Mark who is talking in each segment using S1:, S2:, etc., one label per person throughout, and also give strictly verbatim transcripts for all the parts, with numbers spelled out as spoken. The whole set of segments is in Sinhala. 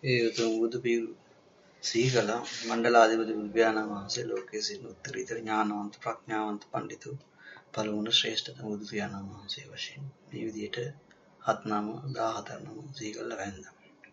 S1: ඒ උතුම් බුදු පියු සීගල මණ්ඩලාධිපති බුදුපියාණන් වහන්සේ ලෝකයේ සිටින උත්තරීතර ඥානවන්ත ප්‍රඥාවන්ත පඬිතු පළමුවන ශ්‍රේෂ්ඨතම බුදු පියාණන් වහන්සේ වශයෙන් මේ විදිහට හත් නම දාහතර නම සීගල වැන්දා.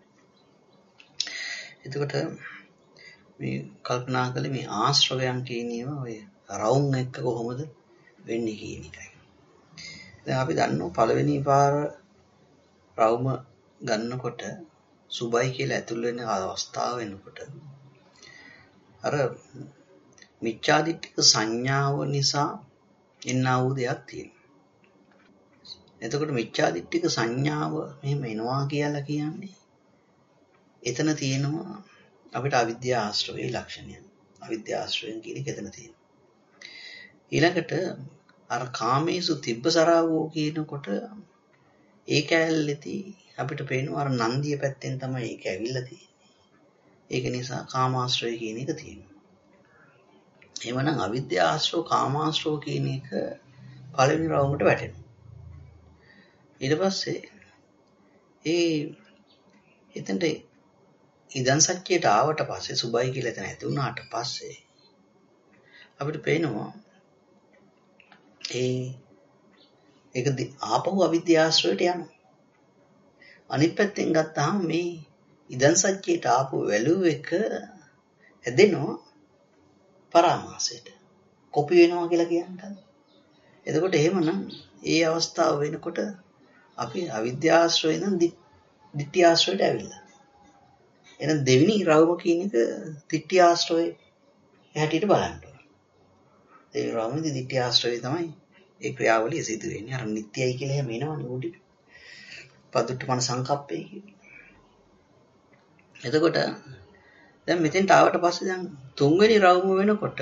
S1: එතකොට මේ කල්පනා කළේ මේ ආශ්‍රවයන් කියන ඒවා ඔය රවුම් එක්ක කොහොමද වෙන්නේ කියන එකයි. දැන් අපි දන්නවා පළවෙනි පාර රවුම ගන්නකොට සුබයි කියලා ඇතුල් වෙන අවස්ථාව වෙනකොට අර මිච්ඡාදිට්ඨික සංඥාව නිසා එන්නා වූ දෙයක් තියෙනවා. එතකොට මිච්ඡාදිට්ඨික සංඥාව මෙහෙම එනවා කියලා කියන්නේ එතන තියෙනවා අපිට අවිද්‍යා ආශ්‍රවයේ ලක්ෂණය. අවිද්‍යා ආශ්‍රවයෙන් කියන එක එතන තියෙනවා. ඊළඟට අර කාමේසු තිබ්බසරාවෝ කියනකොට ඒ කැලේදී අපිට පේනවා අර නන්දිය පැත්තෙන් තමයි ඒක ඇවිල්ලා තියෙන්නේ. ඒක නිසා කාමාශ්‍රය කියන එක තියෙනවා. එවනම් අවිද්‍යා ආශ්‍රව කාමාශ්‍රව කියන එක පළවෙනි රවුමට වැටෙනවා. ඊට පස්සේ ඒ එතනට ඉදන් සත්‍යයට ආවට පස්සේ සුබයි කියලා එතන ඇති වුණාට පස්සේ අපිට පේනවා ඒ ඒක ආපහු අවිද්‍යාශ්‍රයට යනවා. අනිත් පැත්තෙන් ගත්තාම මේ ඉදන් සත්‍යයට ආපු වැලුව එක ඇදෙනවා පරාමාසයට. කොපි වෙනවා කියලා කියන්නේ. එතකොට එහෙමනම් ඒ අවස්ථාව වෙනකොට අපි අවිද්‍යාශ්‍රයෙන් දිට්ඨි ආශ්‍රයට ඇවිල්ලා. එහෙනම් දෙවෙනි රවුම කියන එක දිට්ඨි ආශ්‍රයේ හැටියට බලන්න ඕනේ. ඒ රවුමේදී දිට්ඨි ආශ්‍රය තමයි ඒ ක්‍රියාවලිය සිදු වෙන්නේ. අර නිට්ටයයි කියලා එහෙම එනවනේ උඩට. පදුට්ඨමන සංකප්පේ කියන්නේ. එතකොට දැන් මෙතෙන්ට ආවට පස්සේ දැන් තුන්වෙනි රවුම වෙනකොට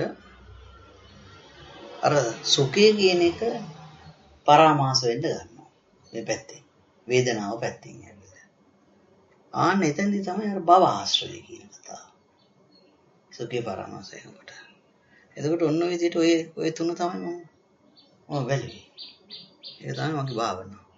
S1: අර සුඛය කියන එක පරාමාස වෙන්න ගන්නවා. මේ පැත්තේ. වේදනාව පැත්තෙන් යනවා. ආන්න එතෙන්දී තමයි අර භව ආශ්‍රය කියන කතාව. සුඛේ පරාමාස වෙනකොට. එතකොට ඔන්න ඔය විදිහට ඔය ඔය තුන තමයි මම මම වැළුවේ. ඒක තමයි මගේ භාවනාව.